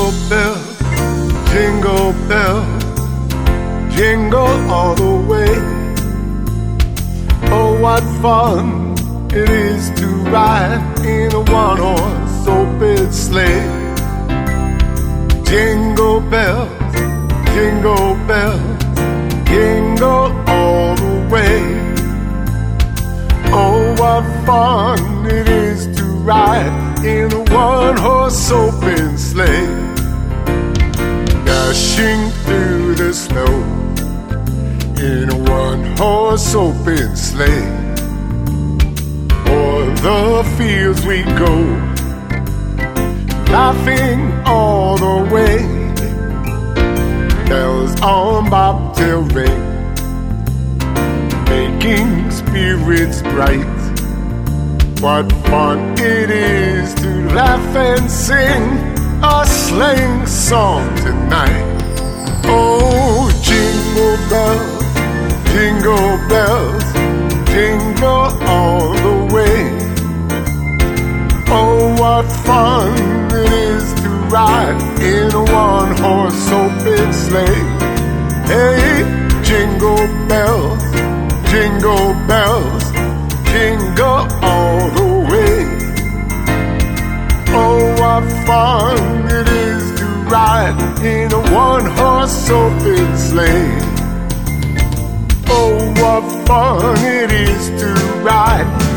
jingle bells, jingle all the way. Oh, what fun it is to ride in a one-horse open sleigh. Jingle bells, jingle bells, jingle all the way. Oh, what fun it is to ride in a one-horse open sleigh. Dashing through the snow in a one-horse open sleigh. O'er the fields we go, laughing all the way. Bells on bobtail ring, making spirits bright. What fun it is to laugh and sing a sleighing song tonight. Oh, jingle bells, jingle bells, jingle all the way. Oh, what fun it is to ride in a one-horse open sleigh. Hey, jingle bells, jingle bells, jingle all the way. Oh, what fun it is to ride in a one-horse open sleigh. Oh, what fun it is to ride